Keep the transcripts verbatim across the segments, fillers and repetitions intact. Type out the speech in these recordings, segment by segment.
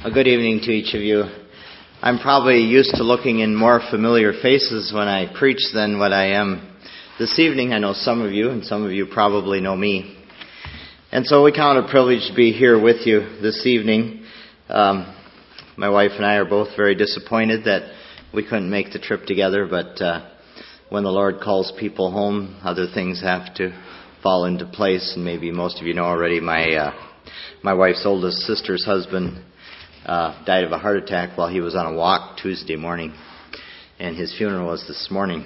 A good evening to each of you. I'm probably used to looking in more familiar faces when I preach than what I am this evening. I know some of you, and some of you probably know me. And so we count it a privilege to be here with you this evening. Um, my wife and I are both very disappointed that we couldn't make the trip together, but uh, when the Lord calls people home, other things have to fall into place. And maybe most of you know already, my uh, my wife's oldest sister's husband Uh, died of a heart attack while he was on a walk Tuesday morning, and his funeral was this morning.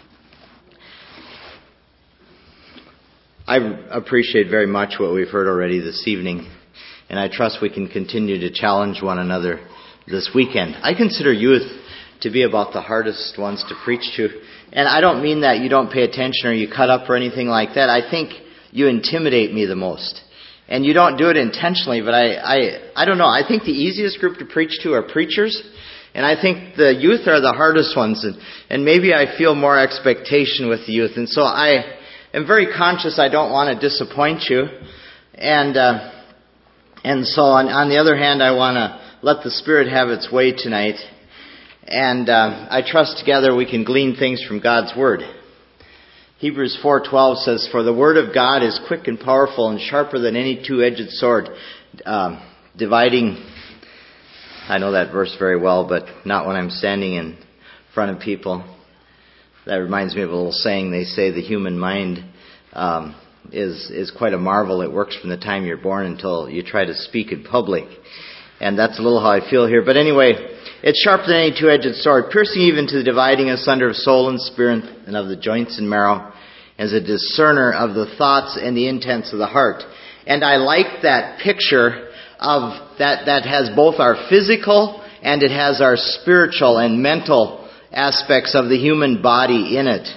I appreciate very much what we've heard already this evening, and I trust we can continue to challenge one another this weekend. I consider youth to be about the hardest ones to preach to, and I don't mean that you don't pay attention or you cut up or anything like that. I think you intimidate me the most. And you don't do it intentionally, but I, I, I don't know. I think the easiest group to preach to are preachers. And I think the youth are the hardest ones. And, and maybe I feel more expectation with the youth. And so I am very conscious I don't want to disappoint you. And, uh, and so on, on the other hand, I want to let the Spirit have its way tonight. And, uh, I trust together we can glean things from God's Word. Hebrews four twelve says, "For the word of God is quick and powerful and sharper than any two-edged sword, um, dividing." I know that verse very well, but not when I'm standing in front of people. That reminds me of a little saying. They say the human mind um, is is quite a marvel. It works from the time you're born until you try to speak in public, and that's a little how I feel here. But anyway, it's sharper than any two-edged sword, piercing even to the dividing asunder of soul and spirit and of the joints and marrow, as a discerner of the thoughts and the intents of the heart. And I like that picture of that that has both our physical and it has our spiritual and mental aspects of the human body in it.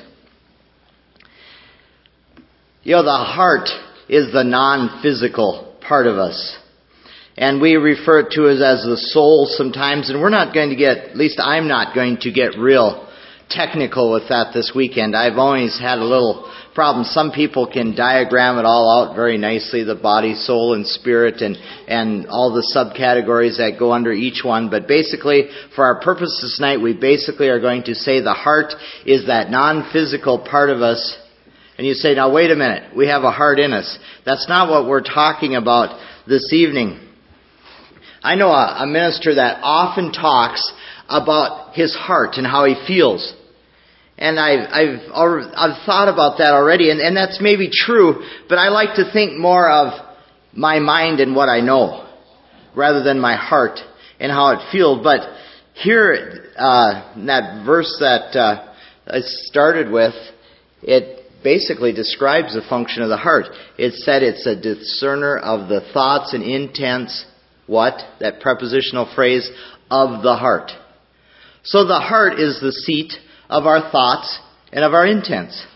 You know, the heart is the non-physical part of us. And we refer to it as the soul sometimes, and we're not going to get, at least I'm not going to get real technical with that this weekend. I've always had a little problem. Some people can diagram it all out very nicely, the body, soul, and spirit, and, and all the subcategories that go under each one. But basically, for our purposes tonight, we basically are going to say the heart is that non-physical part of us. And you say, now wait a minute, we have a heart in us. That's not what we're talking about this evening. I know a, a minister that often talks about his heart and how he feels. And I've, I've, I've thought about that already, and, and that's maybe true, but I like to think more of my mind and what I know, rather than my heart and how it feels. But here, uh, in that verse that uh, I started with, it basically describes the function of the heart. It said it's a discerner of the thoughts and intents. What? That prepositional phrase, of the heart. So the heart is the seat of our thoughts and of our intents.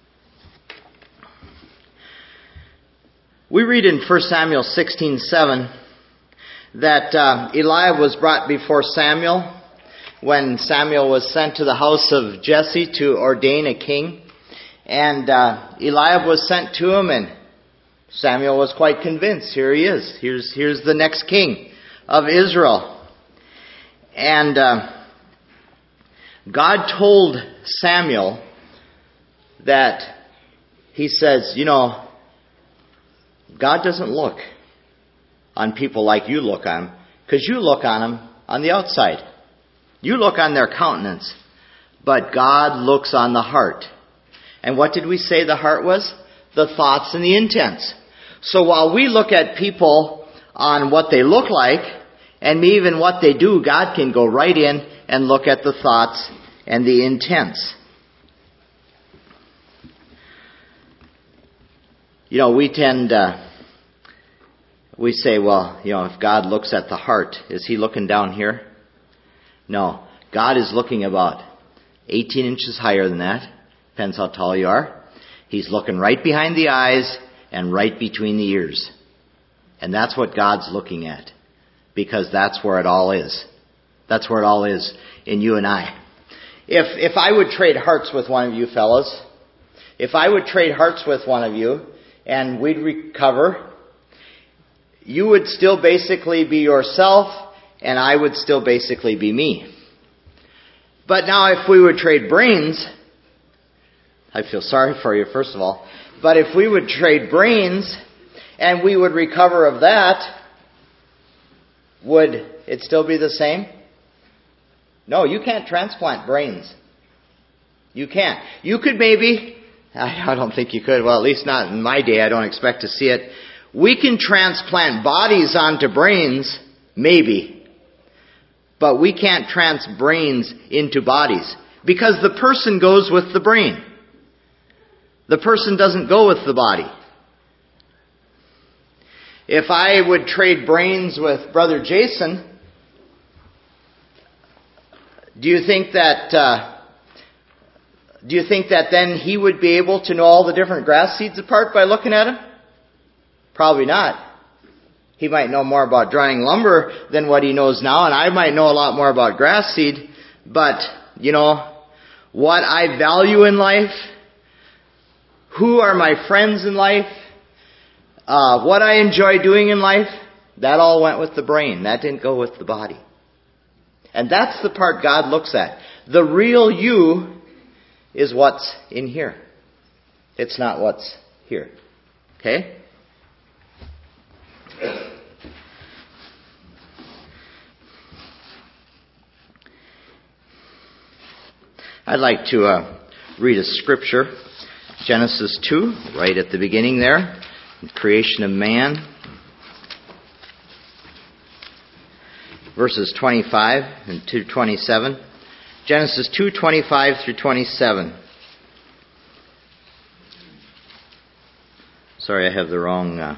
We read in First Samuel sixteen seven that uh, Eliab was brought before Samuel when Samuel was sent to the house of Jesse to ordain a king. And uh, Eliab was sent to him, and Samuel was quite convinced. Here he is. Here's, here's the next king of Israel. And uh, God told Samuel that he says, you know, God doesn't look on people like you look on them, because you look on them on the outside. You look on their countenance, but God looks on the heart. And what did we say the heart was? The thoughts and the intents. So while we look at people on what they look like, and even what they do, God can go right in and look at the thoughts and the intents. You know, we tend, uh, we say, well, you know, if God looks at the heart, is He looking down here? No. God is looking about eighteen inches higher than that. Depends how tall you are. He's looking right behind the eyes and right between the ears. And that's what God's looking at. Because that's where it all is. That's where it all is in you and I. If if I would trade hearts with one of you fellas, if I would trade hearts with one of you and we'd recover, you would still basically be yourself and I would still basically be me. But now if we would trade brains, I feel sorry for you, first of all, but if we would trade brains and we would recover of that, would it still be the same? No, you can't transplant brains. You can't. You could maybe, I don't think you could, well at least not in my day, I don't expect to see it. We can transplant bodies onto brains, maybe. But we can't transplant brains into bodies. Because the person goes with the brain. The person doesn't go with the body. If I would trade brains with Brother Jason, do you think that uh, do you think that then he would be able to know all the different grass seeds apart by looking at them? Probably not. He might know more about drying lumber than what he knows now, and I might know a lot more about grass seed. But, you know, what I value in life, who are my friends in life, uh, what I enjoy doing in life, that all went with the brain. That didn't go with the body. And that's the part God looks at. The real you is what's in here. It's not what's here. Okay? I'd like to uh, read a scripture. Genesis two, right at the beginning there. The creation of man. Verses twenty-five and to twenty-seven. Genesis two, twenty-five through twenty-seven. Sorry, I have the wrong... Uh,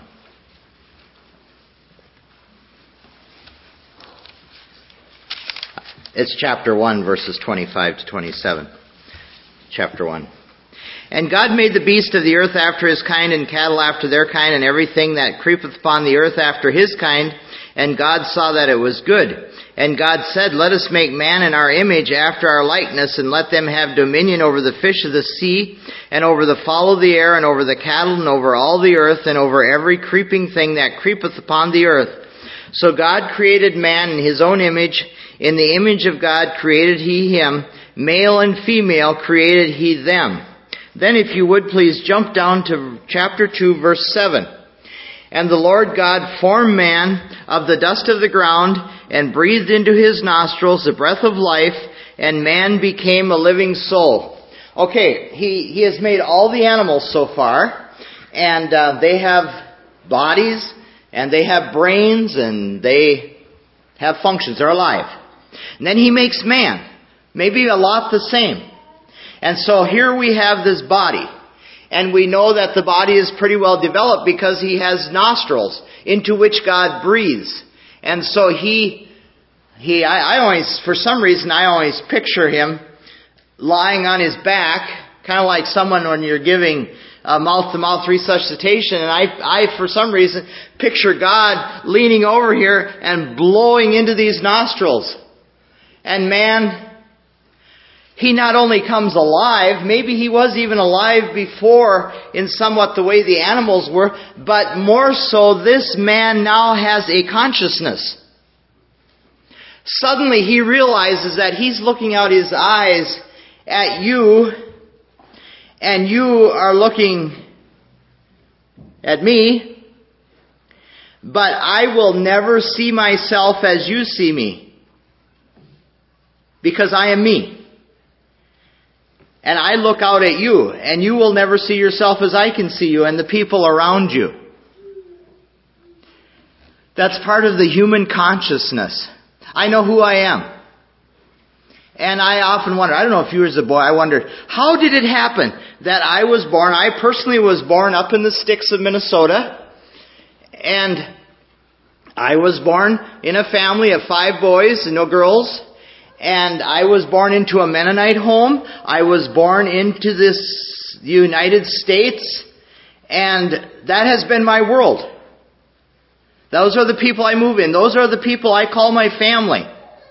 it's chapter one, verses twenty-five to twenty-seven. Chapter one. And God made the beast of the earth after his kind, and cattle after their kind, and everything that creepeth upon the earth after his kind. And God saw that it was good. And God said, Let us make man in our image after our likeness, and let them have dominion over the fish of the sea, and over the fowl of the air, and over the cattle, and over all the earth, and over every creeping thing that creepeth upon the earth. So God created man in his own image. In the image of God created he him. Male and female created he them. Then if you would please jump down to chapter two, verse seven. And the Lord God formed man of the dust of the ground, and breathed into his nostrils the breath of life, and man became a living soul. Okay, he, he has made all the animals so far, and uh, they have bodies, and they have brains, and they have functions. They're alive. And then he makes man. Maybe a lot the same. And so here we have this body. And we know that the body is pretty well developed because he has nostrils into which God breathes. And so he, he, I, I always, for some reason, I always picture him lying on his back, kind of like someone when you're giving uh, mouth-to-mouth resuscitation. And I, I, for some reason, picture God leaning over here and blowing into these nostrils. And man, he not only comes alive, maybe he was even alive before in somewhat the way the animals were, but more so this man now has a consciousness. Suddenly he realizes that he's looking out his eyes at you, and you are looking at me, but I will never see myself as you see me, because I am me. And I look out at you, and you will never see yourself as I can see you and the people around you. That's part of the human consciousness. I know who I am. And I often wonder, I don't know if you were as a boy, I wondered, how did it happen that I was born, I personally was born up in the sticks of Minnesota, and I was born in a family of five boys and no girls. And I was born into a Mennonite home. I was born into this United States. And that has been my world. Those are the people I move in. Those are the people I call my family.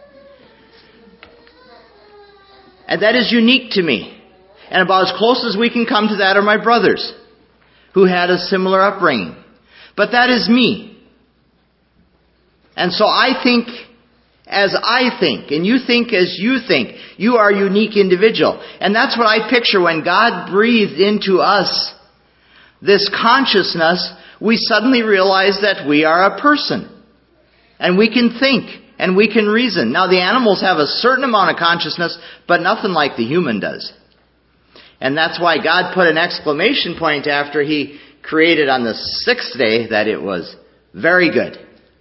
And that is unique to me. And about as close as we can come to that are my brothers, who had a similar upbringing. But that is me. And so I think as I think, and you think as you think. You are a unique individual. And that's what I picture when God breathed into us this consciousness. We suddenly realize that we are a person. And we can think, and we can reason. Now, the animals have a certain amount of consciousness, but nothing like the human does. And that's why God put an exclamation point after He created on the sixth day that it was very good.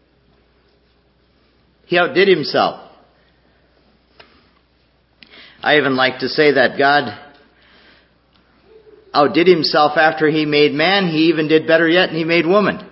He outdid Himself. I even like to say that God outdid Himself after He made man. He even did better yet, and He made woman.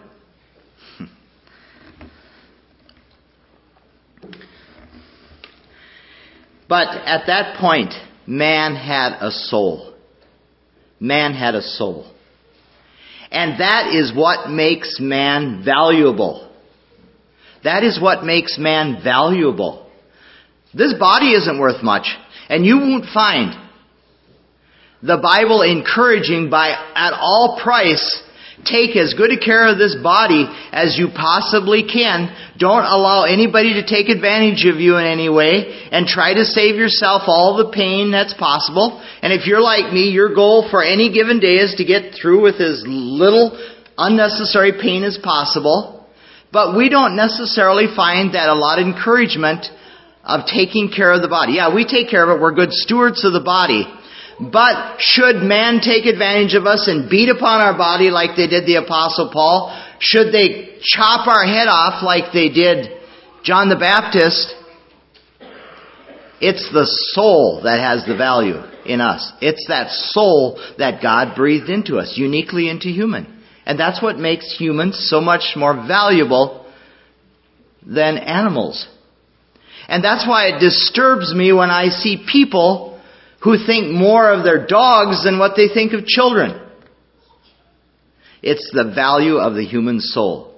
But at that point, man had a soul. Man had a soul. And that is what makes man valuable. That is what makes man valuable. This body isn't worth much. And you won't find the Bible encouraging by at all price, take as good a care of this body as you possibly can. Don't allow anybody to take advantage of you in any way, and try to save yourself all the pain that's possible. And if you're like me, your goal for any given day is to get through with as little unnecessary pain as possible. But we don't necessarily find that a lot of encouragement of taking care of the body. Yeah, we take care of it. We're good stewards of the body. But should man take advantage of us and beat upon our body like they did the Apostle Paul? Should they chop our head off like they did John the Baptist? It's the soul that has the value in us. It's that soul that God breathed into us, uniquely into human. And that's what makes humans so much more valuable than animals. And that's why it disturbs me when I see people who think more of their dogs than what they think of children. It's the value of the human soul.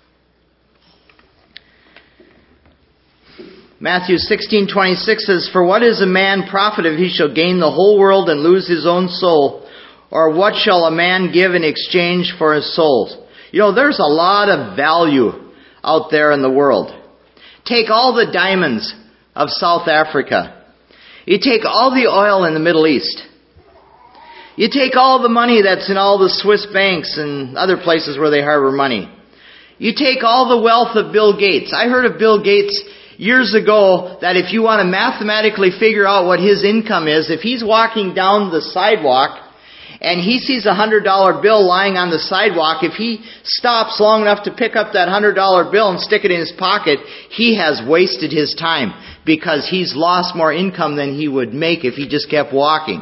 Matthew sixteen twenty-six says, "For what is a man profit if he shall gain the whole world and lose his own soul? Or what shall a man give in exchange for his soul?" You know, there's a lot of value out there in the world. Take all the diamonds of South Africa. You take all the oil in the Middle East. You take all the money that's in all the Swiss banks and other places where they harbor money. You take all the wealth of Bill Gates. I heard of Bill Gates years ago that if you want to mathematically figure out what his income is, if he's walking down the sidewalk and he sees a one hundred dollar bill lying on the sidewalk, if he stops long enough to pick up that one hundred dollar bill and stick it in his pocket, he has wasted his time, because he's lost more income than he would make if he just kept walking.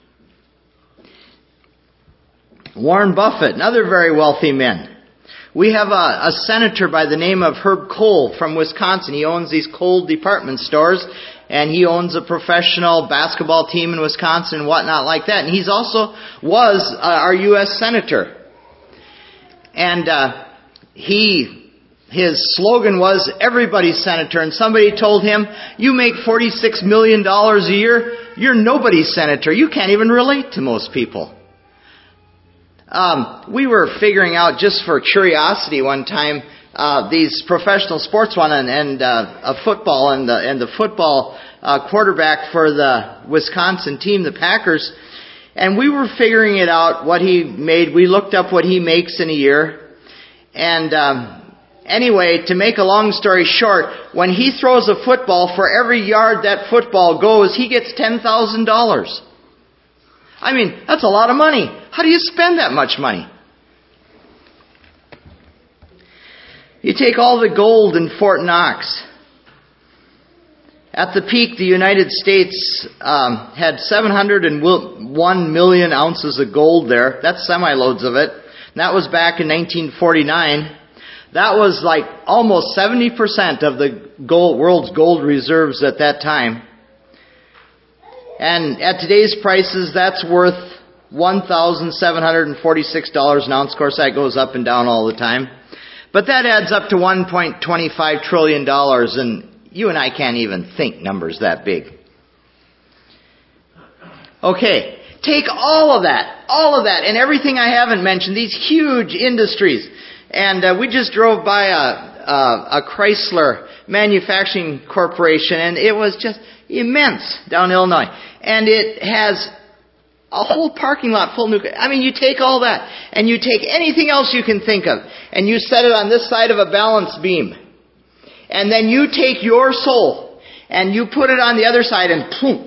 Warren Buffett, another very wealthy man. We have a, a senator by the name of Herb Kohl from Wisconsin. He owns these Kohl department stores, and he owns a professional basketball team in Wisconsin and whatnot like that. And he's also was uh, our U S senator. And uh, he... His slogan was, "Everybody's senator." And somebody told him, "You make forty-six million dollars a year. You're nobody's senator. You can't even relate to most people." Um, we were figuring out, just for curiosity one time, uh, these professional sports one and, and uh, a football and the, and the football uh, quarterback for the Wisconsin team, the Packers. And we were figuring it out, what he made. We looked up what he makes in a year. And... Um, Anyway, to make a long story short, when he throws a football, for every yard that football goes, he gets ten thousand dollars. I mean, that's a lot of money. How do you spend that much money? You take all the gold in Fort Knox. At the peak, the United States um, had seven hundred one million ounces of gold there. That's semi-loads of it. And that was back in nineteen forty-nine. That was like almost seventy percent of the gold, world's gold reserves at that time. And at today's prices, that's worth one thousand seven hundred forty-six dollars an ounce. Of course, that goes up and down all the time. But that adds up to one point two five trillion dollars, and you and I can't even think numbers that big. Okay, take all of that, all of that, and everything I haven't mentioned, these huge industries. And uh, we just drove by a, a, a Chrysler manufacturing corporation, and it was just immense down in Illinois. And it has a whole parking lot full of new... I mean, you take all that, and you take anything else you can think of, and you set it on this side of a balance beam. And then you take your soul, and you put it on the other side, and poof.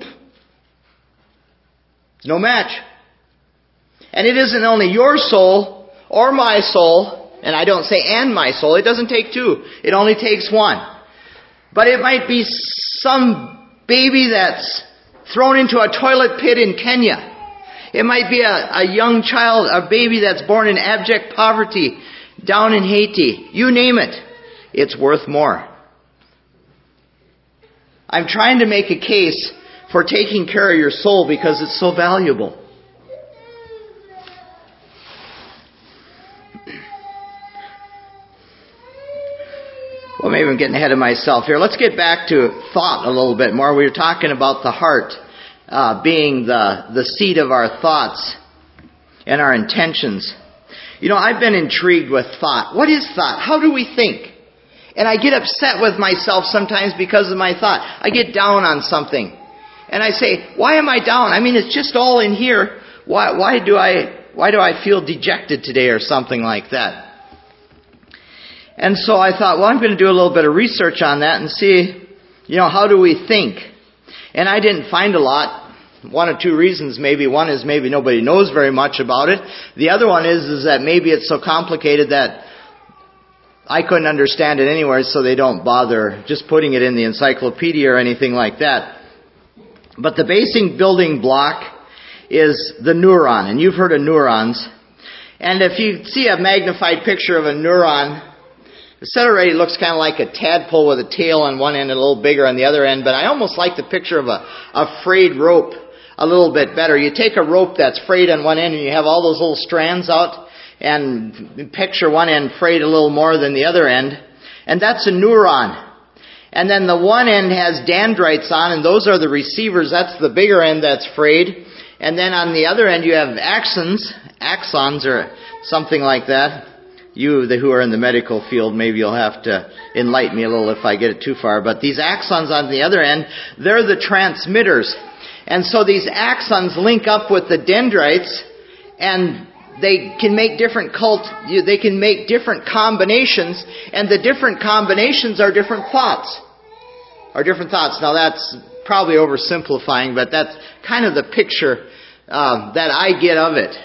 It's no match. And it isn't only your soul, or my soul, and I don't say and my soul, it doesn't take two. It only takes one. But it might be some baby that's thrown into a toilet pit in Kenya. It might be a, a young child, a baby that's born in abject poverty down in Haiti. You name it. It's worth more. I'm trying to make a case for taking care of your soul because it's so valuable. Well, maybe I'm getting ahead of myself here. Let's get back to thought a little bit more. We were talking about the heart uh, being the, the seat of our thoughts and our intentions. You know, I've been intrigued with thought. What is thought? How do we think? And I get upset with myself sometimes because of my thought. I get down on something. And I say, why am I down? I mean, it's just all in here. Why, why do I, why do I feel dejected today or something like that? And so I thought, well, I'm going to do a little bit of research on that and see, you know, how do we think? And I didn't find a lot. One or two reasons maybe. One is maybe nobody knows very much about it. The other one is, is that maybe it's so complicated that I couldn't understand it anywhere, so they don't bother just putting it in the encyclopedia or anything like that. But the basic building block is the neuron. And you've heard of neurons. And if you see a magnified picture of a neuron, the center already looks kind of like a tadpole with a tail on one end and a little bigger on the other end, but I almost like the picture of a, a frayed rope a little bit better. You take a rope that's frayed on one end and you have all those little strands out, and picture one end frayed a little more than the other end, and that's a neuron. And then the one end has dendrites on, and those are the receivers. That's the bigger end that's frayed. And then on the other end you have axons, axons or something like that. You the, who are in the medical field, maybe you'll have to enlighten me a little if I get it too far. But these axons on the other end, they're the transmitters. And so these axons link up with the dendrites, and they can make different cult, they can make different combinations, and the different combinations are different thoughts. Are different thoughts. Now that's probably oversimplifying, but that's kind of the picture uh, that I get of it.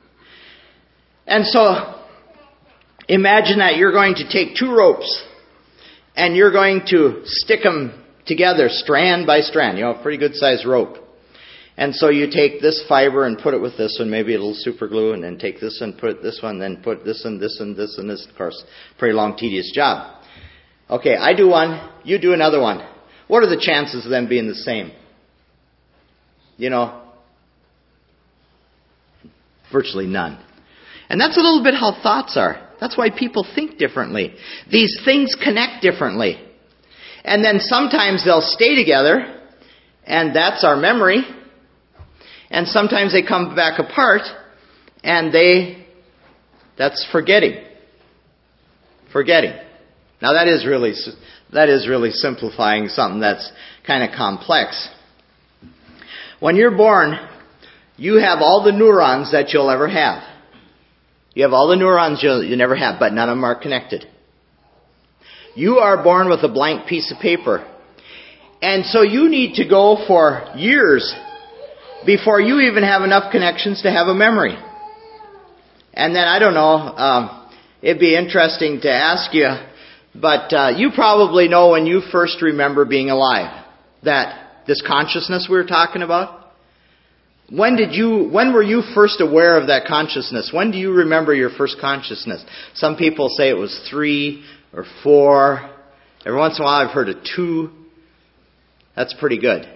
And so imagine that you're going to take two ropes and you're going to stick them together strand by strand. You know, a pretty good sized rope. And so you take this fiber and put it with this one, maybe a little super glue, and then take this one, put this one, then put this and this and this and this. Of course, pretty long, tedious job. Okay, I do one, you do another one. What are the chances of them being the same? You know, virtually none. And that's a little bit how thoughts are. That's why people think differently. These things connect differently. And then sometimes they'll stay together, and that's our memory. And sometimes they come back apart, and they, that's forgetting. Forgetting. Now that is really, that is really simplifying something that's kind of complex. When you're born, you have all the neurons that you'll ever have. You have all the neurons you'll, you never have, but none of them are connected. You are born with a blank piece of paper. And so you need to go for years before you even have enough connections to have a memory. And then, I don't know, um, it'd be interesting to ask you, but uh, you probably know when you first remember being alive, that this consciousness we were talking about. When did you, when were you first aware of that consciousness? When do you remember your first consciousness? Some people say it was three or four. Every once in a while I've heard of two. That's pretty good.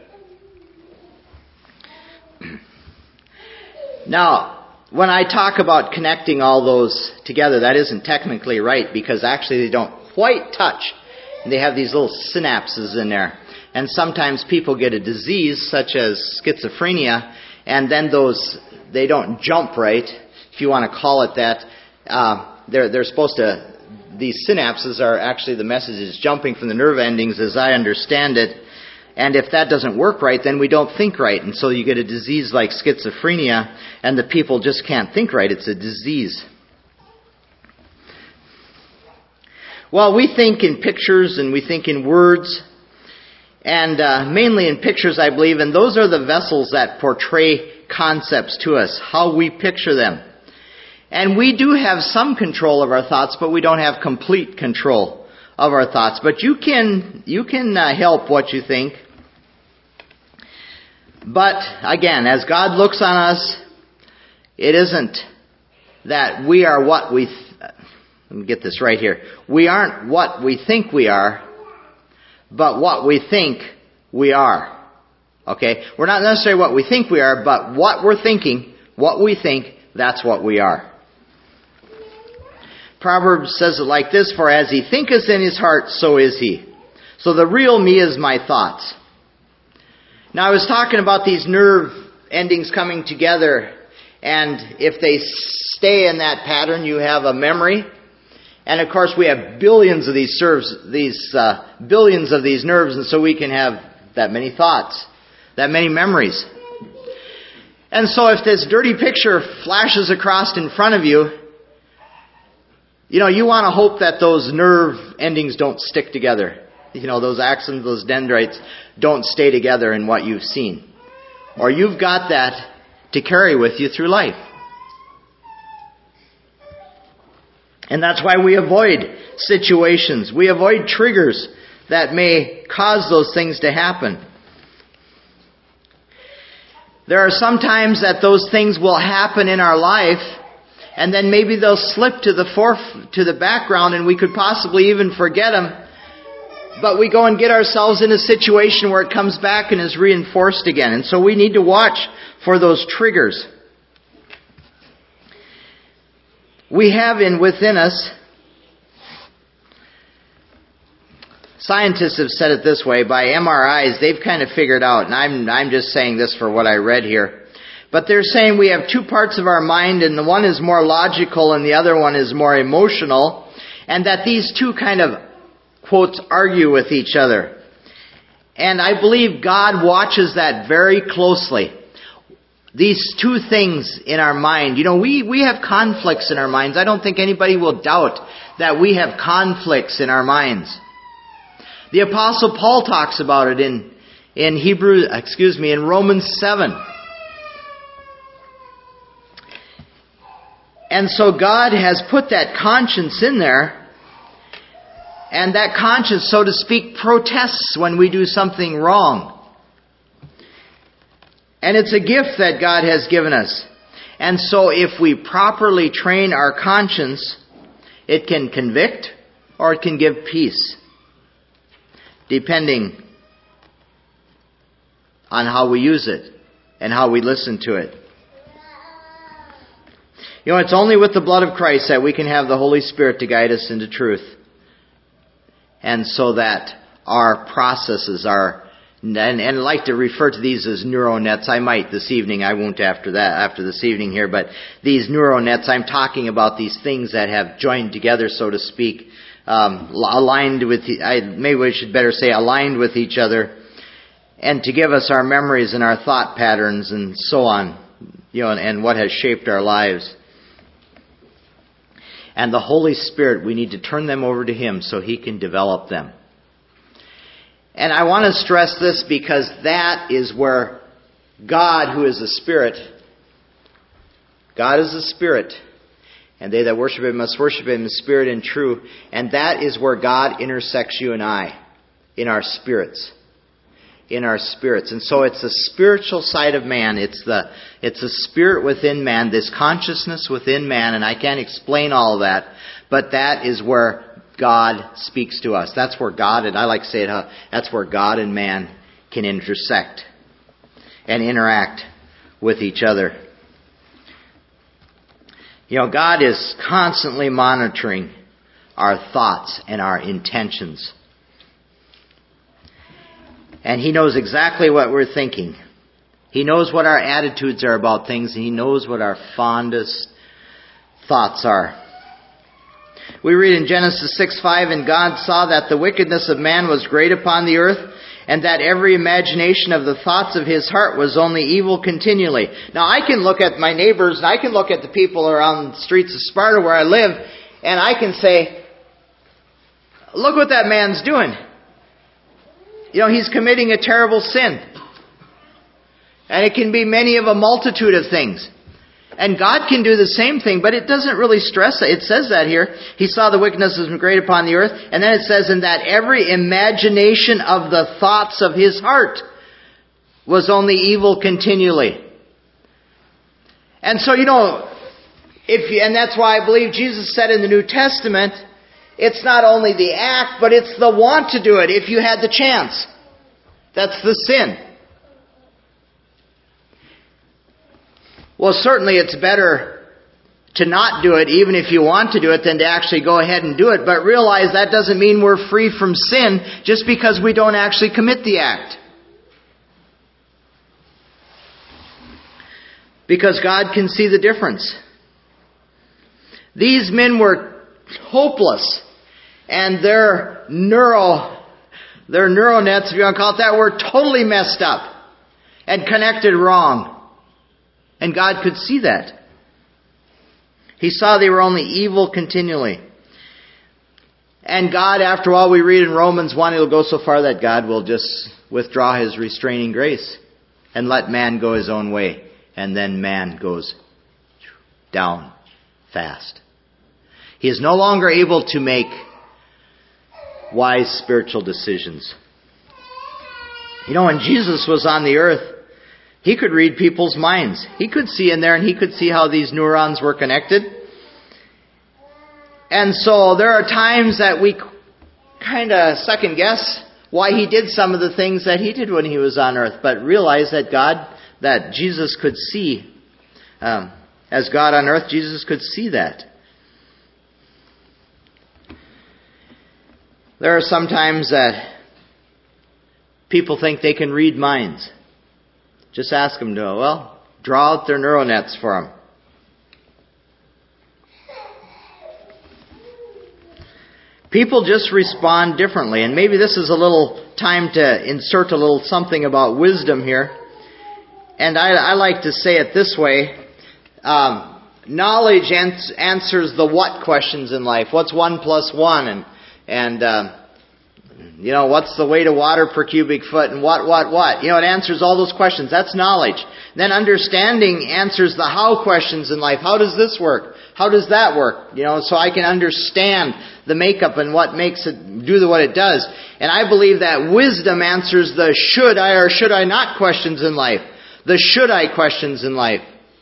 Now, when I talk about connecting all those together, that isn't technically right, because actually they don't quite touch. They have these little synapses in there. And sometimes people get a disease such as schizophrenia, and then those, they don't jump right, if you want to call it that. Uh, they're, they're supposed to, these synapses are actually the messages jumping from the nerve endings as I understand it. And if that doesn't work right, then we don't think right. And so you get a disease like schizophrenia, and the people just can't think right. It's a disease. Well, we think in pictures and we think in words, and uh, mainly in pictures, I believe, and those are the vessels that portray concepts to us, how we picture them. And we do have some control of our thoughts, but we don't have complete control of our thoughts. But you can you can uh, help what you think. But again, as God looks on us, it isn't that we are what we... Th- let me get this right here. We aren't what we think we are, but what we think we are. Okay? We're not necessarily what we think we are, but what we're thinking, what we think, that's what we are. Proverbs says it like this, for as he thinketh in his heart, so is he. So the real me is my thoughts. Now I was talking about these nerve endings coming together, and if they stay in that pattern, you have a memory. And of course we have billions of these nerves, these uh, billions of these nerves, and so we can have that many thoughts, that many memories. And so if this dirty picture flashes across in front of you, you know, you want to hope that those nerve endings don't stick together. You know, those axons, those dendrites don't stay together in what you've seen. Or you've got that to carry with you through life. And that's why we avoid situations. We avoid triggers that may cause those things to happen. There are some times that those things will happen in our life, and then maybe they'll slip to the foref- to the background, and we could possibly even forget them. But we go and get ourselves in a situation where it comes back and is reinforced again. And so we need to watch for those triggers. We have in within us, scientists have said it this way, by M R Is, they've kind of figured out, and I'm I'm just saying this for what I read here, but they're saying we have two parts of our mind, and the one is more logical and the other one is more emotional, and that these two kind of, quotes, argue with each other. And I believe God watches that very closely. These two things in our mind. You know, we, we have conflicts in our minds. I don't think anybody will doubt that we have conflicts in our minds. The Apostle Paul talks about it in, in Hebrew, excuse me, in Romans seven. And so God has put that conscience in there, and that conscience, so to speak, protests when we do something wrong. And it's a gift that God has given us. And so if we properly train our conscience, it can convict or it can give peace, depending on how we use it and how we listen to it. You know, it's only with the blood of Christ that we can have the Holy Spirit to guide us into truth. And so that our processes are, and, and I like to refer to these as neural nets. I might this evening, I won't after that, after this evening here, but these neural nets, I'm talking about these things that have joined together, so to speak, um, aligned with, I, maybe we should better say aligned with each other, and to give us our memories and our thought patterns and so on, you know, and, and what has shaped our lives. And the Holy Spirit, we need to turn them over to Him so He can develop them. And I want to stress this because that is where God, who is a Spirit, God is a Spirit, and they that worship Him must worship Him in spirit and truth. And that is where God intersects you and I, in our spirits. In our spirits. And so it's the spiritual side of man. It's the it's the spirit within man, this consciousness within man, and I can't explain all of that, but that is where God speaks to us. That's where God, and I like to say it, huh? That's where God and man can intersect and interact with each other. You know, God is constantly monitoring our thoughts and our intentions. And He knows exactly what we're thinking. He knows what our attitudes are about things, and He knows what our fondest thoughts are. We read in Genesis six five, "And God saw that the wickedness of man was great upon the earth, and that every imagination of the thoughts of his heart was only evil continually." Now I can look at my neighbors, and I can look at the people around the streets of Sparta where I live, and I can say, look what that man's doing. You know, he's committing a terrible sin. And it can be many of a multitude of things. And God can do the same thing, but it doesn't really stress it. It says that here. He saw the wickedness was great upon the earth. And then it says, "In that every imagination of the thoughts of his heart was only evil continually." And so, you know, if you, and that's why I believe Jesus said in the New Testament, it's not only the act, but it's the want to do it if you had the chance. That's the sin. Well, certainly it's better to not do it, even if you want to do it, than to actually go ahead and do it. But realize that doesn't mean we're free from sin just because we don't actually commit the act. Because God can see the difference. These men were hopeless. And their neural, their neural nets, if you want to call it that, were totally messed up and connected wrong. And God could see that. He saw they were only evil continually. And God, after all, we read in Romans one, it'll go so far that God will just withdraw His restraining grace and let man go his own way. And then man goes down fast. He is no longer able to make wise spiritual decisions. You know, when Jesus was on the earth, He could read people's minds. He could see in there, and He could see how these neurons were connected. And so there are times that we kind of second guess why He did some of the things that He did when He was on earth, but realize that God, that Jesus could see, um, as God on earth, Jesus could see that. There are some times that people think they can read minds. Just ask them to, well, draw out their neural nets for them. People just respond differently. And maybe this is a little time to insert a little something about wisdom here. And I, I like to say it this way. Um, knowledge ans- answers the what questions in life. What's one plus one? And, and uh, you know, what's the weight of water per cubic foot? And what, what, what? You know, it answers all those questions. That's knowledge. Then understanding answers the how questions in life. How does this work? How does that work? You know, so I can understand the makeup and what makes it do what it does. And I believe that wisdom answers the should I or should I not questions in life. The should I questions in life.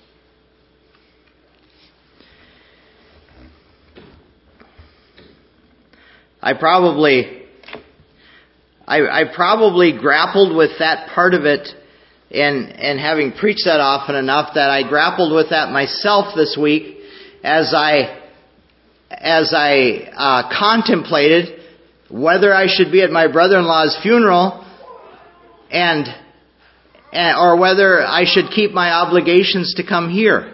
I probably, I, I probably grappled with that part of it, and and having preached that often enough that I grappled with that myself this week as I as I uh, contemplated whether I should be at my brother-in-law's funeral and, and or whether I should keep my obligations to come here.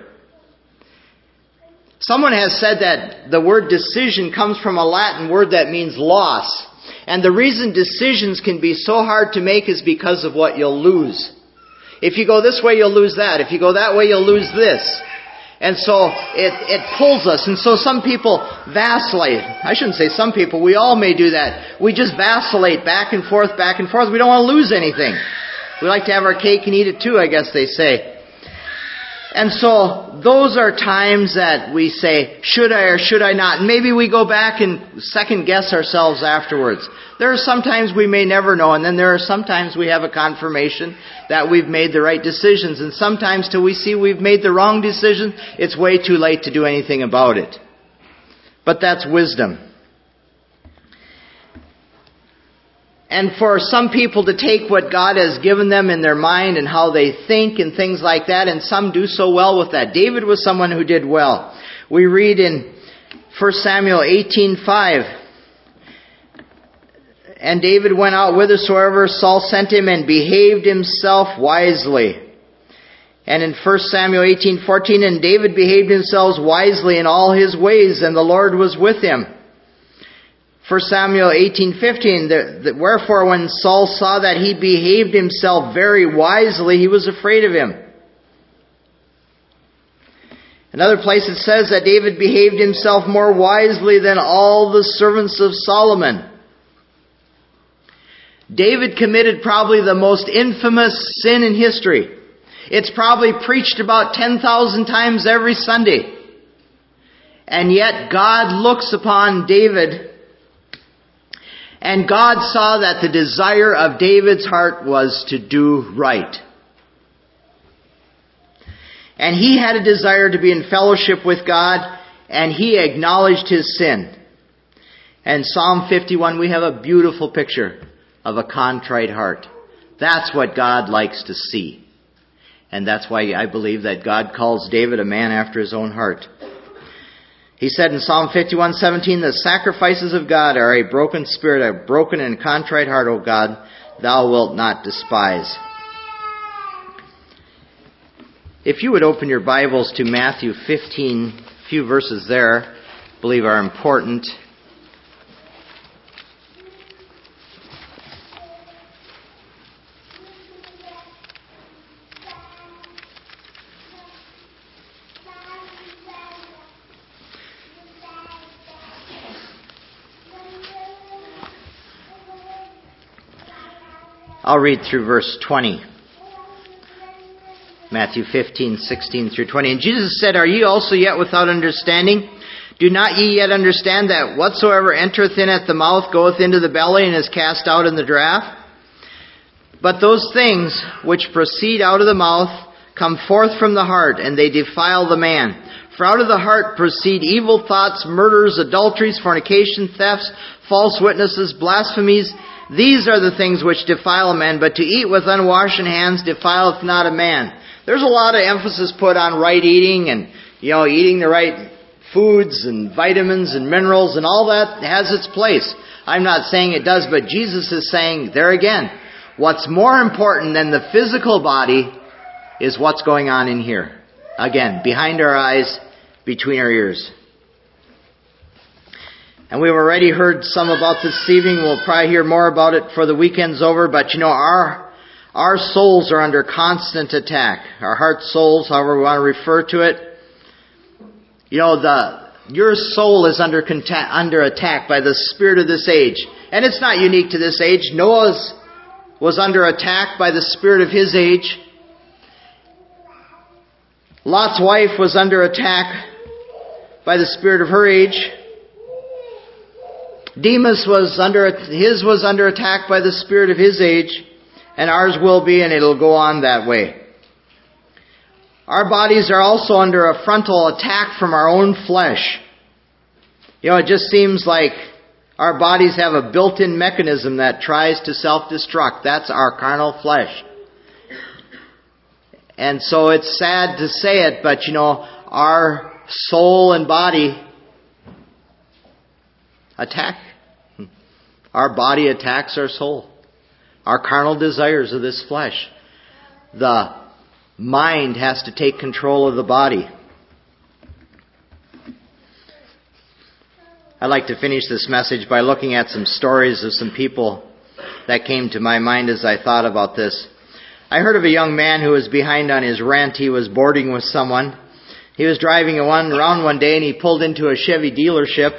Someone has said that the word decision comes from a Latin word that means loss. And the reason decisions can be so hard to make is because of what you'll lose. If you go this way, you'll lose that. If you go that way, you'll lose this. And so it, it pulls us. And so some people vacillate. I shouldn't say some people. We all may do that. We just vacillate back and forth, back and forth. We don't want to lose anything. We like to have our cake and eat it too, I guess they say. And so those are times that we say, should I or should I not? And maybe we go back and second guess ourselves afterwards. There are some times we may never know, and then there are some times we have a confirmation that we've made the right decisions. And sometimes till we see we've made the wrong decision, it's way too late to do anything about it. But that's wisdom. And for some people to take what God has given them in their mind and how they think and things like that, and some do so well with that. David was someone who did well. We read in First Samuel eighteen five, "And David went out whithersoever Saul sent him and behaved himself wisely. And in First Samuel eighteen fourteen, and David behaved himself wisely in all his ways, and the Lord was with him. First Samuel eighteen fifteen, the, the, wherefore when Saul saw that he behaved himself very wisely, he was afraid of him. Another place it says that David behaved himself more wisely than all the servants of Solomon. David committed probably the most infamous sin in history. It's probably preached about ten thousand times every Sunday. And yet God looks upon David, and God saw that the desire of David's heart was to do right. And he had a desire to be in fellowship with God, and he acknowledged his sin. And Psalm fifty-one, we have a beautiful picture of a contrite heart. That's what God likes to see. And that's why I believe that God calls David a man after his own heart. He said in Psalm fifty-one seventeen, the sacrifices of God are a broken spirit, a broken and contrite heart, O God, thou wilt not despise. If you would open your Bibles to Matthew fifteen, a few verses there, I believe are important. I'll read through verse twenty. Matthew fifteen, sixteen through twenty. And Jesus said, are ye also yet without understanding? Do not ye yet understand that whatsoever entereth in at the mouth goeth into the belly and is cast out in the draught? But those things which proceed out of the mouth come forth from the heart, and they defile the man. For out of the heart proceed evil thoughts, murders, adulteries, fornication, thefts, false witnesses, blasphemies. These are the things which defile a man, but to eat with unwashen hands defileth not a man. There's a lot of emphasis put on right eating and, you know, eating the right foods and vitamins and minerals, and all that has its place. I'm not saying it does, but Jesus is saying there again, what's more important than the physical body is what's going on in here. Again, behind our eyes, between our ears. And we've already heard some about this evening. We'll probably hear more about it before the weekend's over. But you know, our our souls are under constant attack. Our heart, souls, however we want to refer to it. You know, the your soul is under contact, under attack by the spirit of this age. And it's not unique to this age. Noah's was under attack by the spirit of his age. Lot's wife was under attack by the spirit of her age. Demas was under, his was under attack by the spirit of his age, and ours will be, and it'll go on that way. Our bodies are also under a frontal attack from our own flesh. You know, it just seems like our bodies have a built-in mechanism that tries to self-destruct. That's our carnal flesh. And so it's sad to say it, but you know, our soul and body attack. Our body attacks our soul. Our carnal desires of this flesh. The mind has to take control of the body. I'd like to finish this message by looking at some stories of some people that came to my mind as I thought about this. I heard of a young man who was behind on his rent. He was boarding with someone. He was driving around one day and he pulled into a Chevy dealership.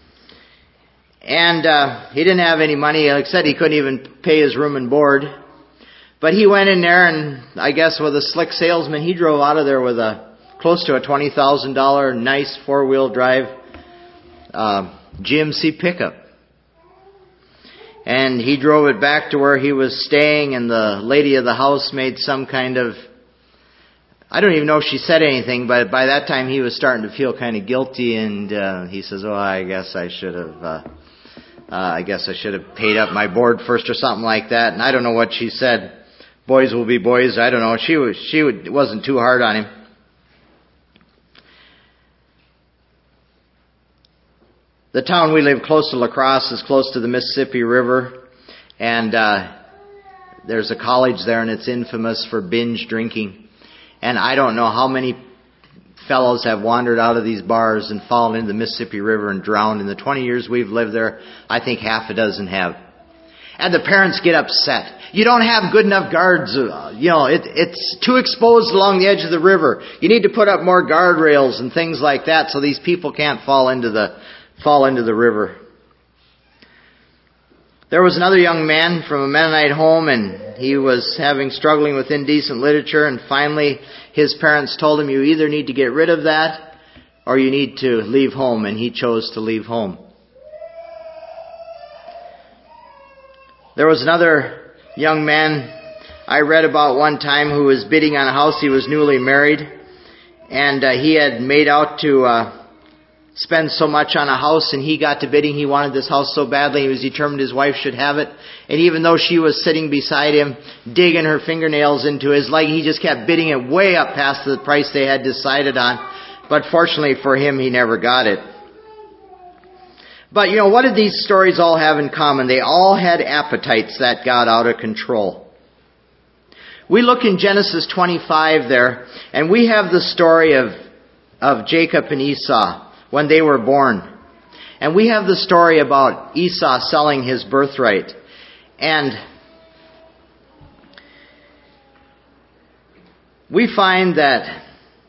And uh, he didn't have any money. Like I said, he couldn't even pay his room and board. But he went in there and I guess with a slick salesman, he drove out of there with a close to a twenty thousand dollars nice four-wheel drive uh, G M C pickup. And he drove it back to where he was staying, and the lady of the house made some kind of, I don't even know if she said anything, but by that time he was starting to feel kind of guilty, and uh, he says, oh, I guess I should have, uh, uh, I guess I should have paid up my board first or something like that. And I don't know what she said. Boys will be boys. I don't know. She was, she would, wasn't too hard on him. The town we live close to La Crosse is close to the Mississippi River, and uh, there's a college there, and it's infamous for binge drinking. And I don't know how many fellows have wandered out of these bars and fallen into the Mississippi River and drowned. In the twenty years we've lived there, I think half a dozen have. And the parents get upset. You don't have good enough guards. Uh, you know, it, it's too exposed along the edge of the river. You need to put up more guardrails and things like that so these people can't fall into the fall into the river. There was another young man from a Mennonite home, and he was having struggling with indecent literature, and finally his parents told him, you either need to get rid of that or you need to leave home, and he chose to leave home. There was another young man I read about one time who was bidding on a house. He was newly married, and uh, he had made out to uh, spend so much on a house, and he got to bidding. He wanted this house so badly, he was determined his wife should have it. And even though she was sitting beside him, digging her fingernails into his leg, he just kept bidding it way up past the price they had decided on. But fortunately for him, he never got it. But, you know, what did these stories all have in common? They all had appetites that got out of control. We look in Genesis twenty-five there, and we have the story of, of Jacob and Esau when they were born. And we have the story about Esau selling his birthright. And we find that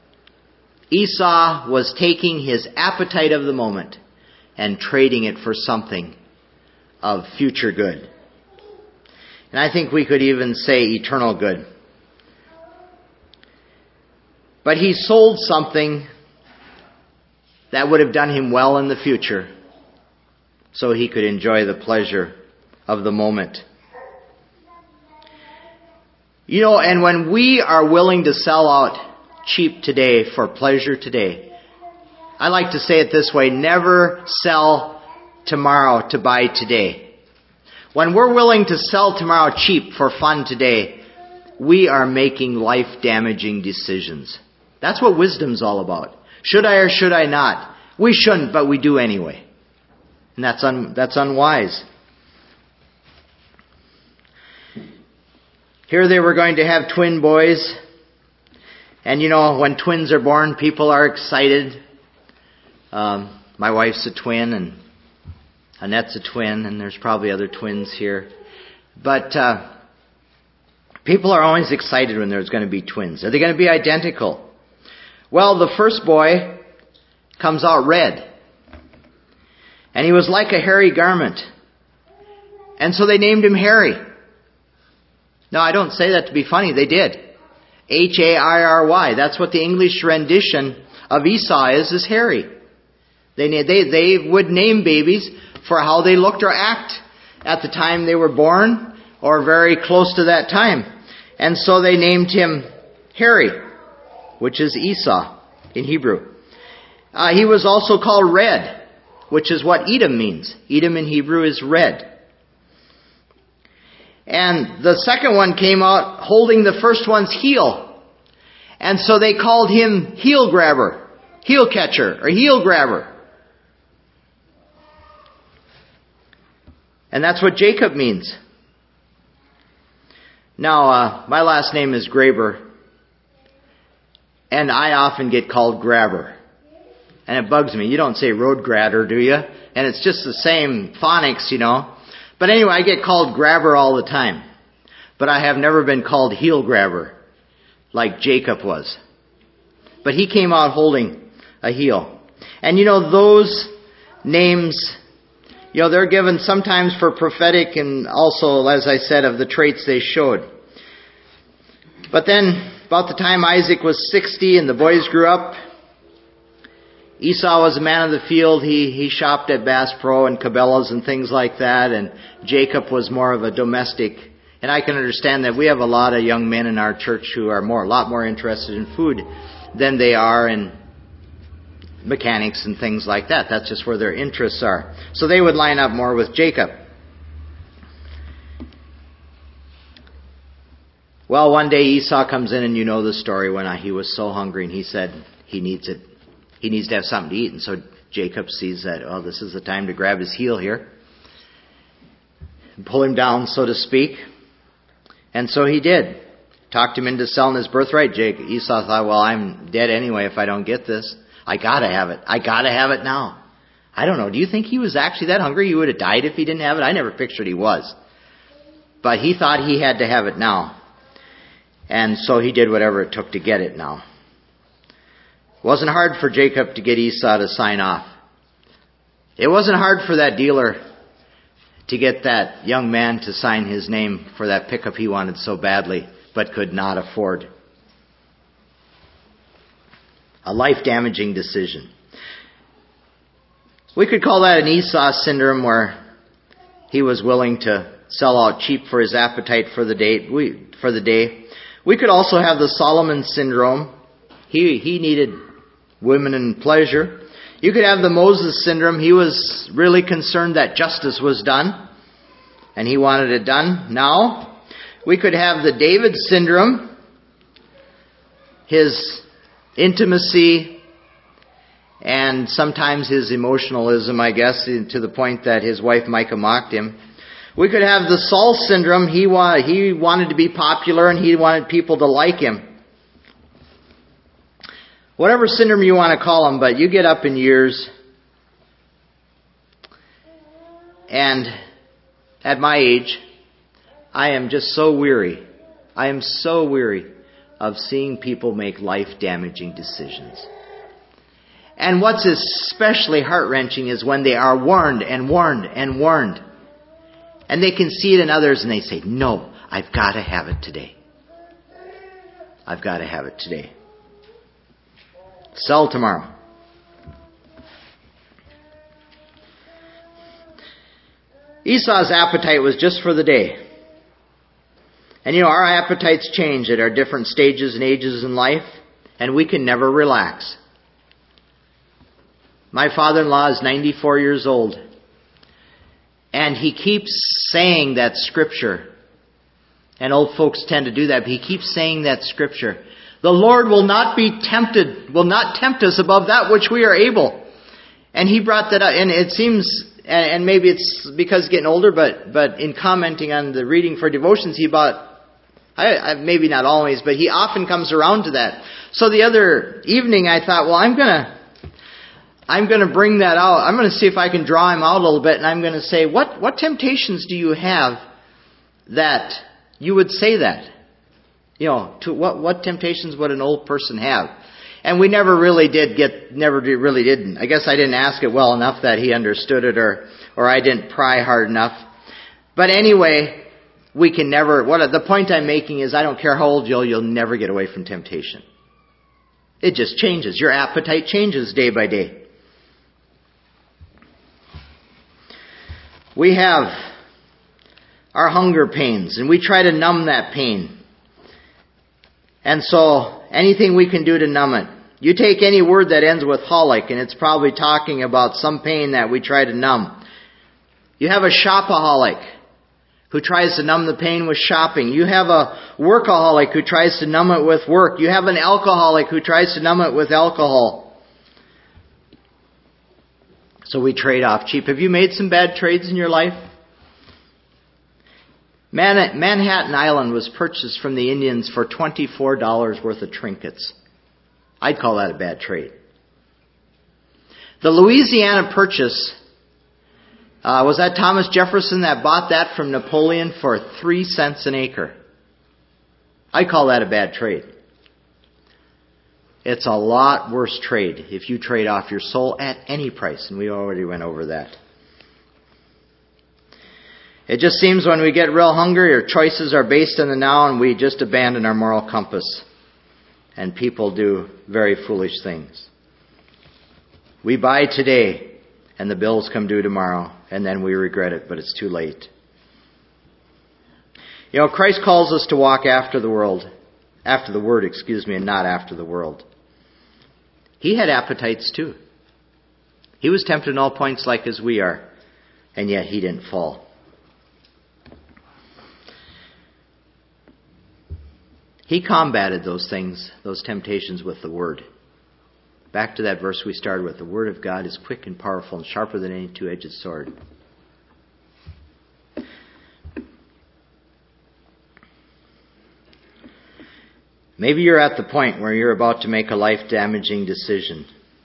Esau was taking his appetite of the moment and trading it for something of future good. And I think we could even say eternal good. But he sold something that would have done him well in the future so he could enjoy the pleasure of the moment. You know, and when we are willing to sell out cheap today for pleasure today, I like to say it this way, never sell tomorrow to buy today. When we're willing to sell tomorrow cheap for fun today, we are making life-damaging decisions. That's what wisdom's all about. Should I or should I not? We shouldn't, but we do anyway. And that's un, that's unwise. Here they were going to have twin boys. And you know, when twins are born, people are excited. Um, my wife's a twin, and Annette's a twin, and there's probably other twins here. But uh, people are always excited when there's going to be twins. Are they going to be identical? Well, the first boy comes out red. And he was like a hairy garment. And so they named him Harry. Now, I don't say that to be funny. They did. H A I R Y. That's what the English rendition of Esau is, is Harry. They, they, they would name babies for how they looked or act at the time they were born or very close to that time. And so they named him Harry, which is Esau in Hebrew. Uh, he was also called Red, which is what Edom means. Edom in Hebrew is red. And the second one came out holding the first one's heel. And so they called him Heel Grabber, Heel Catcher, or Heel Grabber. And that's what Jacob means. Now, uh, my last name is Graber. And I often get called Grabber. And it bugs me. You don't say road grabber, do you? And it's just the same phonics, you know. But anyway, I get called Grabber all the time. But I have never been called Heel Grabber like Jacob was. But he came out holding a heel. And you know, those names, you know, they're given sometimes for prophetic and also, as I said, of the traits they showed. But then, about the time Isaac was sixty and the boys grew up, Esau was a man of the field. He he shopped at Bass Pro and Cabela's and things like that. And Jacob was more of a domestic. And I can understand that we have a lot of young men in our church who are more, a lot more interested in food than they are in mechanics and things like that. That's just where their interests are. So they would line up more with Jacob. Well, one day Esau comes in, and you know the story, when he was so hungry, and he said he needs it. He needs to have something to eat. And so Jacob sees that, oh, this is the time to grab his heel here and pull him down, so to speak. And so he did. talked him into selling his birthright. Jacob, Esau thought, well, I'm dead anyway if I don't get this. I gotta have it. I gotta have it now. I don't know. Do you think he was actually that hungry? He would have died if he didn't have it? I never pictured he was. But he thought he had to have it now. And so he did whatever it took to get it now. It wasn't hard for Jacob to get Esau to sign off. It wasn't hard for that dealer to get that young man to sign his name for that pickup he wanted so badly, but could not afford. A life-damaging decision. We could call that an Esau syndrome, where he was willing to sell out cheap for his appetite for the day. We, for the day. We could also have the Solomon syndrome. He, he needed women and pleasure. You could have the Moses syndrome. He was really concerned that justice was done, and he wanted it done now. We could have the David syndrome. His intimacy and sometimes his emotionalism, I guess, to the point that his wife Micah mocked him. We could have the Saul syndrome. He wa- he wanted to be popular and he wanted people to like him. Whatever syndrome you want to call him, but you get up in years, and at my age, I am just so weary. I am so weary of seeing people make life-damaging decisions. And what's especially heart-wrenching is when they are warned and warned and warned. And they can see it in others and they say, no, I've got to have it today. I've got to have it today. Sell tomorrow. Esau's appetite was just for the day. And you know, our appetites change at our different stages and ages in life, and we can never relax. My father-in-law is ninety-four years old, and he keeps saying that scripture. And old folks tend to do that, but he keeps saying that scripture. The Lord will not be tempted, will not tempt us above that which we are able. And he brought that up, and it seems, and maybe it's because he's getting older, but but in commenting on the reading for devotions, he bought, I, I, maybe not always, but he often comes around to that. So the other evening I thought, well, I'm gonna, I'm gonna bring that out. I'm gonna see if I can draw him out a little bit, and I'm gonna say, what what temptations do you have that you would say that? You know, to what what temptations would an old person have? And we never really did get, never did, really didn't. I guess I didn't ask it well enough that he understood it, or or I didn't pry hard enough. But anyway, we can never, what the point I'm making is, I don't care how old you'll, you'll never get away from temptation. It just changes. Your appetite changes day by day. We have our hunger pains, and we try to numb that pain. And so, anything we can do to numb it. You take any word that ends with holic, and it's probably talking about some pain that we try to numb. You have a shopaholic who tries to numb the pain with shopping. You have a workaholic who tries to numb it with work. You have an alcoholic who tries to numb it with alcohol. So we trade off cheap. Have you made some bad trades in your life? Man- Manhattan Island was purchased from the Indians for twenty-four dollars worth of trinkets. I'd call that a bad trade. The Louisiana Purchase, uh, was that Thomas Jefferson that bought that from Napoleon for three cents an acre? I'd call that a bad trade. It's a lot worse trade if you trade off your soul at any price, and we already went over that. It just seems when we get real hungry, our choices are based in the now, and we just abandon our moral compass. And people do very foolish things. We buy today, and the bills come due tomorrow, and then we regret it, but it's too late. You know, Christ calls us to walk after the world, after the Word, excuse me, and not after the world. He had appetites too. He was tempted in all points like as we are, and yet he didn't fall. He combated those things, those temptations, with the Word. Back to that verse we started with. The Word of God is quick and powerful and sharper than any two-edged sword. Maybe you're at the point where you're about to make a life-damaging decision.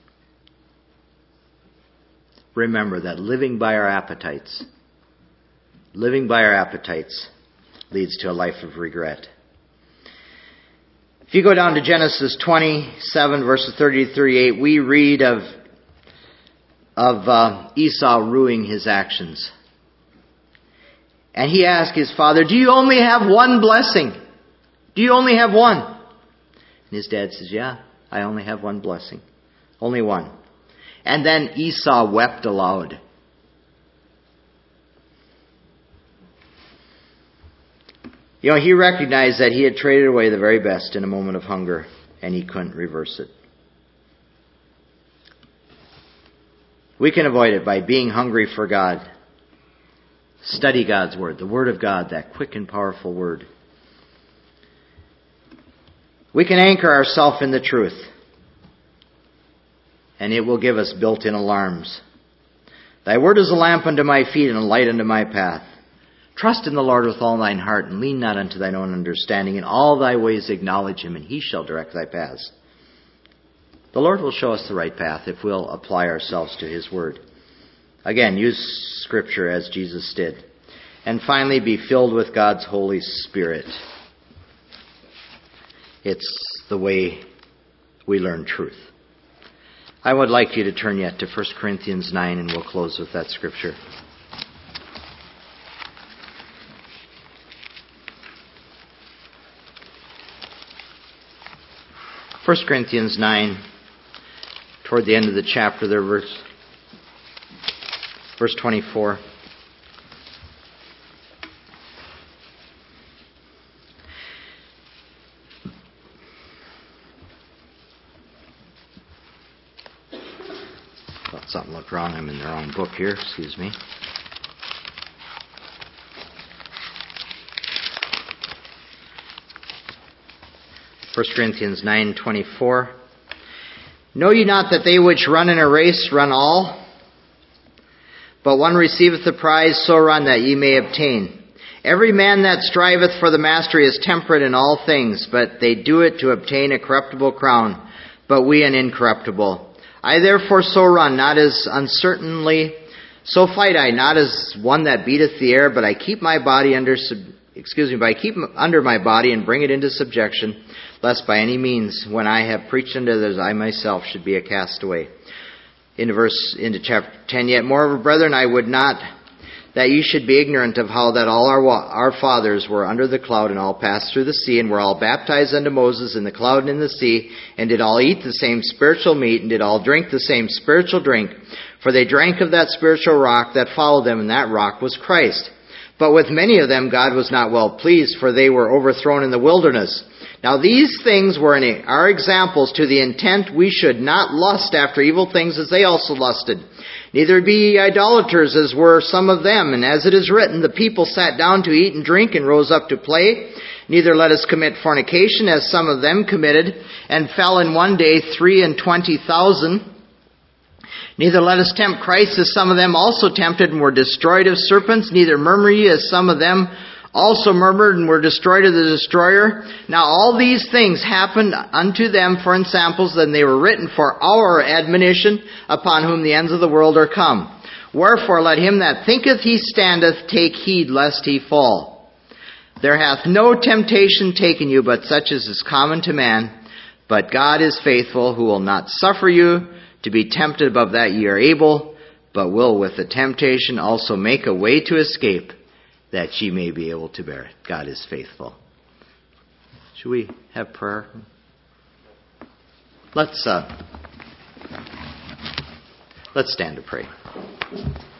Remember that living by our appetites, living by our appetites leads to a life of regret. If you go down to Genesis twenty-seven, verses thirty to thirty-eight, we read of, of uh, Esau ruining his actions. And he asked his father, do you only have one blessing? Do you only have one? And his dad says, yeah, I only have one blessing. Only one. And then Esau wept aloud. You know, he recognized that he had traded away the very best in a moment of hunger, and he couldn't reverse it. We can avoid it by being hungry for God. Study God's Word, the Word of God, that quick and powerful Word. We can anchor ourselves in the truth, and it will give us built-in alarms. Thy Word is a lamp unto my feet and a light unto my path. Trust in the Lord with all thine heart, and lean not unto thine own understanding. In all thy ways acknowledge him, and he shall direct thy paths. The Lord will show us the right path if we'll apply ourselves to his word. Again, use Scripture as Jesus did. And finally, be filled with God's Holy Spirit. It's the way we learn truth. I would like you to turn yet to First Corinthians nine, and we'll close with that scripture. First Corinthians nine, toward the end of the chapter there, verse, verse twenty-four. Thought something looked wrong. I'm in the wrong book here. Excuse me. First Corinthians nine twenty-four. Know ye not that they which run in a race run all? But one receiveth the prize, so run that ye may obtain. Every man that striveth for the mastery is temperate in all things, but they do it to obtain a corruptible crown, but we an incorruptible. I therefore so run, not as uncertainly, so fight I, not as one that beateth the air, but I keep my body under sub- excuse me, but I keep under my body and bring it into subjection, lest by any means, when I have preached unto others, I myself should be a castaway. Into verse, into chapter ten, yet moreover, brethren, I would not that you should be ignorant of how that all our our fathers were under the cloud, and all passed through the sea, and were all baptized unto Moses in the cloud and in the sea, and did all eat the same spiritual meat, and did all drink the same spiritual drink. For they drank of that spiritual rock that followed them, and that rock was Christ. But with many of them God was not well pleased, for they were overthrown in the wilderness. Now these things were in, are examples to the intent we should not lust after evil things as they also lusted. Neither be ye idolaters as were some of them. And as it is written, the people sat down to eat and drink and rose up to play. Neither let us commit fornication as some of them committed, and fell in one day three and twenty thousand. Neither let us tempt Christ as some of them also tempted and were destroyed of serpents. Neither murmur ye as some of them also murmured and were destroyed of the destroyer. Now all these things happened unto them for ensamples, and they were written for our admonition, upon whom the ends of the world are come. Wherefore let him that thinketh he standeth take heed lest he fall. There hath no temptation taken you but such as is common to man. But God is faithful, who will not suffer you to be tempted above that ye are able, but will with the temptation also make a way to escape, that ye may be able to bear it. God is faithful. Should we have prayer? Let's uh, let's stand to pray.